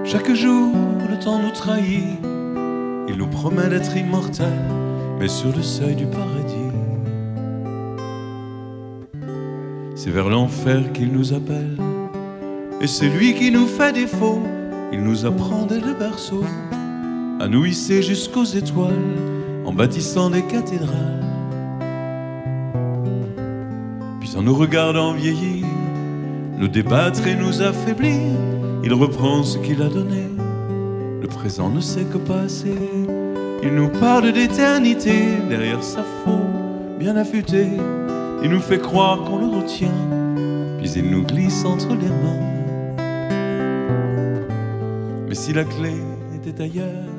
Chaque jour, le temps nous trahit. Il nous promet d'être immortels, mais sur le seuil du paradis. C'est vers l'enfer qu'il nous appelle, et c'est lui qui nous fait défaut. Il nous apprend dès le berceau à nous hisser jusqu'aux étoiles en bâtissant des cathédrales. Puis en nous regardant vieillir, nous débattre et nous affaiblir, il reprend ce qu'il a donné. Le présent ne sait que passer. Il nous parle d'éternité derrière sa faux bien affûtée. Il nous fait croire qu'on le retient, puis il nous glisse entre les mains. Mais si la clé était ailleurs,